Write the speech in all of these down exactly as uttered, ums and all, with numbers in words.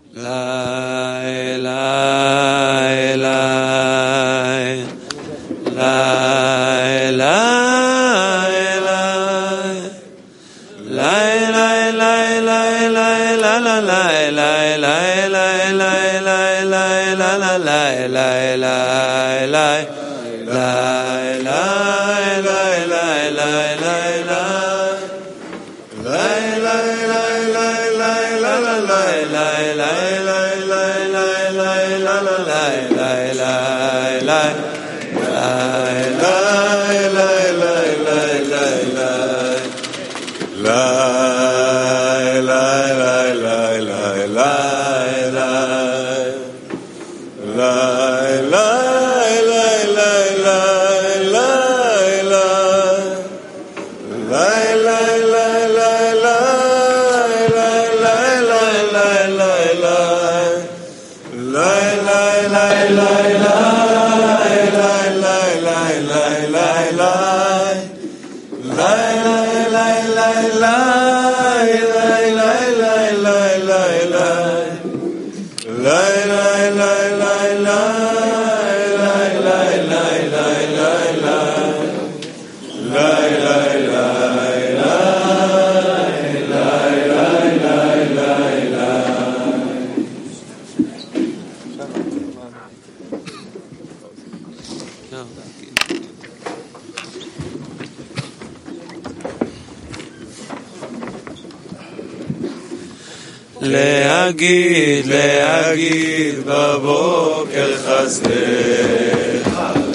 להגיד, להגיד בבוקר חסדך,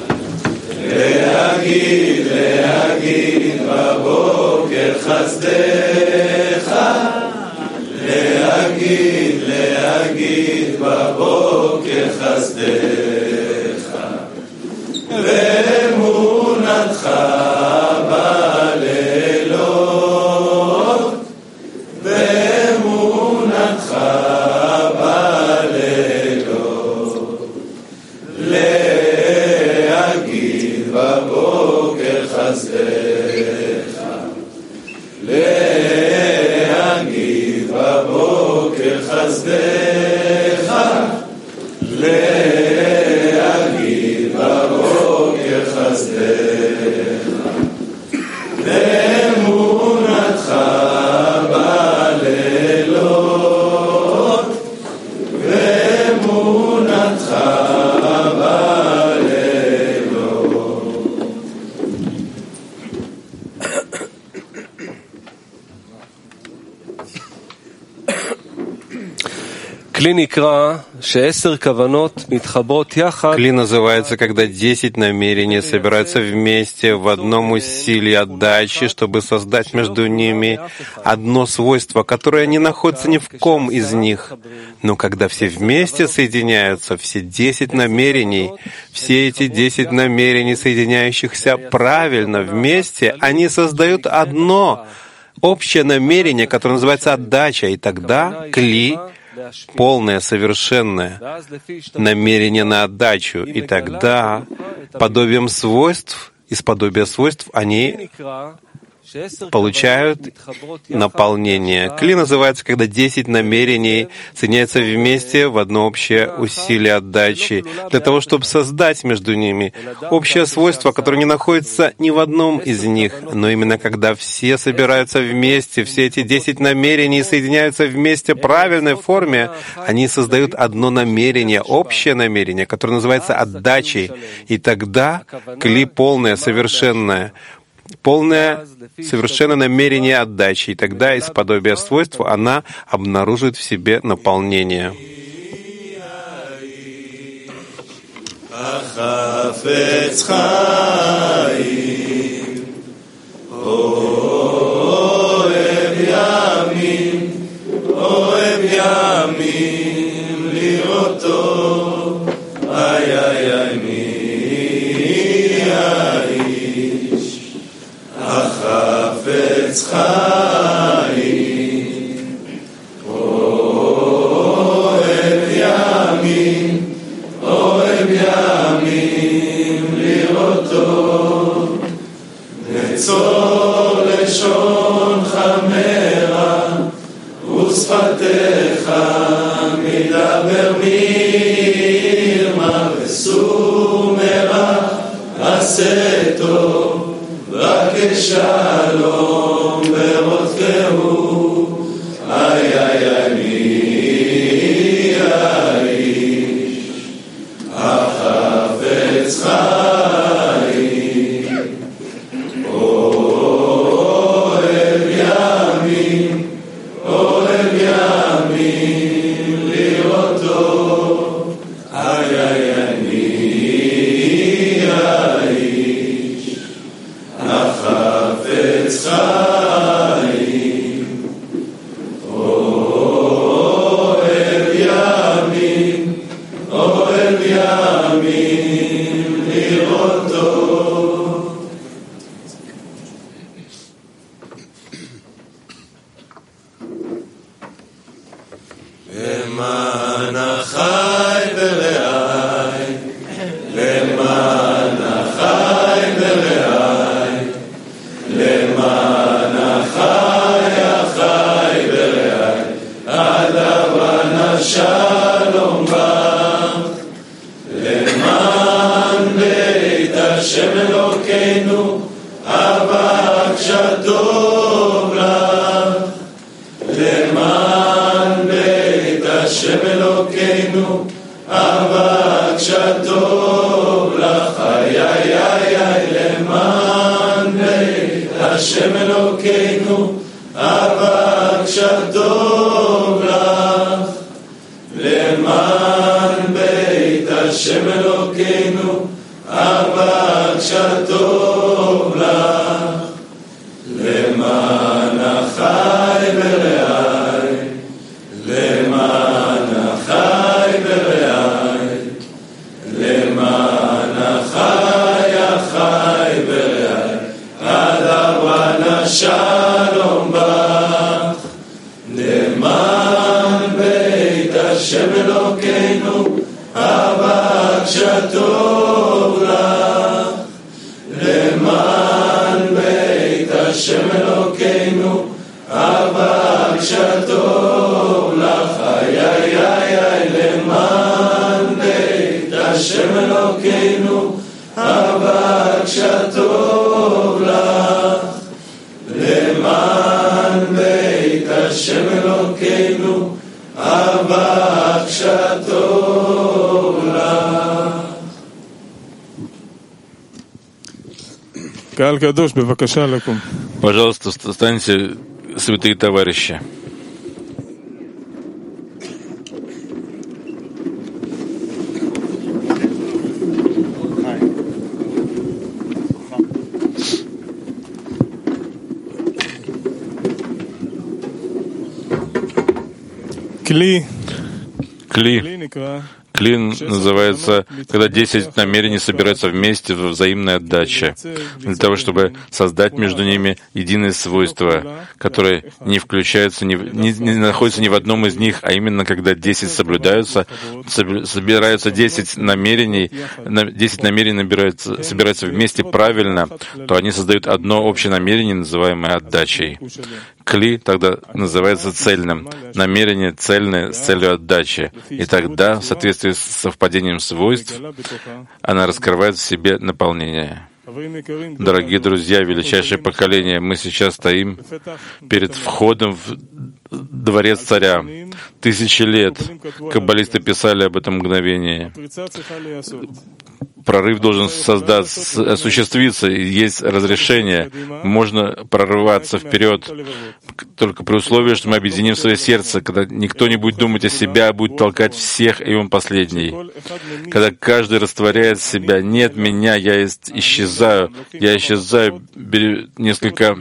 להגיד, להגיד בבוקר חסדך, להגיד, להגיד בבוקר חסדך, ואמונתך בלילות, ואמונתך בלילות, להגיד בבוקר חסדך, להגיד בבוקר חסדך, להגיד בבוקר חסדך, ואמונתך בלילות, ואמונתך Кли называется, когда десять намерений собираются вместе в одном усилии отдачи, чтобы создать между ними одно свойство, которое не находится ни в ком из них. Но когда все вместе соединяются, все десять намерений, все эти десять намерений, соединяющихся правильно вместе, они создают одно общее намерение, которое называется отдача, и тогда кли — полное, совершенное намерение на отдачу, и тогда подобием свойств, из подобия свойств они получают наполнение. Кли называется, когда десять намерений соединяются вместе в одно общее усилие отдачи, для того, чтобы создать между ними общее свойство, которое не находится ни в одном из них. Но именно когда все собираются вместе, все эти десять намерений соединяются вместе в правильной форме, они создают одно намерение, общее намерение, которое называется отдачей. И тогда кли полное, совершенное, полное совершенное намерение отдачи, и тогда из подобия свойств она обнаружит в себе наполнение. החפץ חיים, אוהב ימים, אוהב ימים לראותו, נצור יעשה טוב, רק שלום ברודפהו, איי איי איי מי האיש, החפץ חיים, אוהב ימים, אוהב ימים לראותו, איי איי איי מי האיש, החפץ חיים, אוהב ימים, אוהב ימים לראותו. למען החי ורעי, למען החי ורעי, למען החי החי ורעי, הדרן השלום בך, למען בית השם אלוקינו, אבקשה טוב לך, למען בית השם אלוקינו, אבקשה טוב לך, איי איי איי איי, למען בית השם אלוקינו, אבקשה טוב לך, למען בית השם אלוקינו, אבקשה טוב לך, למען החי ורעי, למען החי ורעי, למען החי החי ורעי, הדרן השלום בך, למען בית השם אלוקינו, אבקשה טוב לך, למען בית השם אלוקינו, אבקשה טוב לך, איי איי איי איי, למען בית השם אלוקינו, אבקשה טוב לך, למען בית השם אלוקינו, אבקשה טוב לך. קהל קדוש, בבקשה לקום. Пожалуйста, встаньте, святые товарищи. Кли. Кли. Кли никра. Клин называется, когда десять намерений собираются вместе в взаимной отдаче, для того, чтобы создать между ними единое свойство, которое не включается, не, не, не находится ни в одном из них, а именно когда десять соблюдаются, собираются десять намерений, десять намерений набираются, собираются вместе правильно, то они создают одно общее намерение, называемое отдачей. Кли тогда называется цельным. Намерение цельное с целью отдачи. И тогда, в соответствии с совпадением свойств, она раскрывает в себе наполнение. Дорогие друзья, величайшее поколение, мы сейчас стоим перед входом в дворец царя. Тысячи лет каббалисты писали об этом мгновении. Прорыв должен создаться, осуществиться, и есть разрешение. Можно прорываться вперед, только при условии, что мы объединим свое сердце, когда никто не будет думать о себе, а будет толкать всех, и он последний. Когда каждый растворяет себя, нет меня, я исчезаю, я исчезаю, беру несколько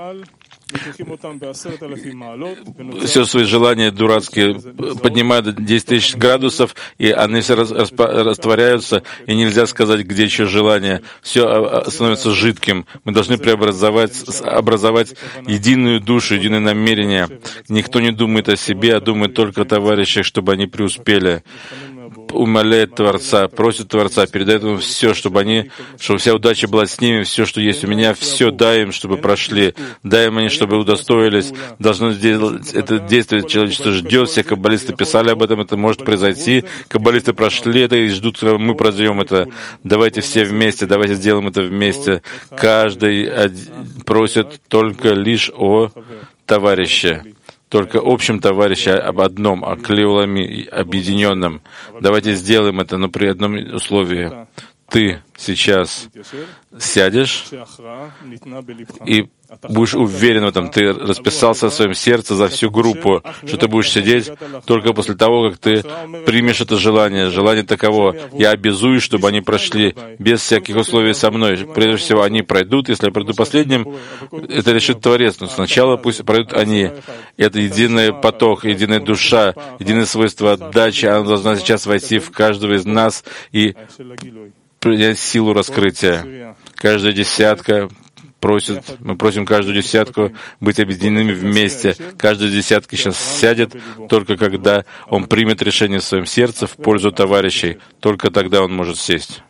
все свои желания дурацкие поднимают до десять тысяч градусов, и они все растворяются, и нельзя сказать, где еще желание. Все становится жидким. Мы должны преобразовать, образовать единую душу, единое намерение. Никто не думает о себе, а думает только о товарищах, чтобы они преуспели. умоляет Творца, просит Творца, передает ему все, чтобы они, чтобы вся удача была с ними, все, что есть у меня, все дай им, чтобы прошли, дай им они, чтобы удостоились, должно сделать это действие, человечество ждет, все каббалисты писали об этом, это может произойти, каббалисты прошли это и ждут, когда мы пройдем это. Давайте все вместе, давайте сделаем это вместе. Каждый просит только лишь о товарище, только общем товарище, об одном, о клеуламе объединенном. Давайте сделаем это, но при одном условии. Ты сейчас сядешь и будешь уверен в этом. Ты расписался в своем сердце за всю группу, что ты будешь сидеть только после того, как ты примешь это желание. Желание таково. Я обязуюсь, чтобы они прошли без всяких условий со мной. Прежде всего, они пройдут. Если я пройду последним, это решит Творец. Но сначала пусть пройдут они. Это единый поток, единая душа, единое свойство отдачи. Она должна сейчас войти в каждого из нас и принять силу раскрытия. Каждая десятка просит, мы просим каждую десятку быть объединенными вместе. Каждая десятка сейчас сядет, только когда он примет решение в своем сердце в пользу товарищей. Только тогда он может сесть.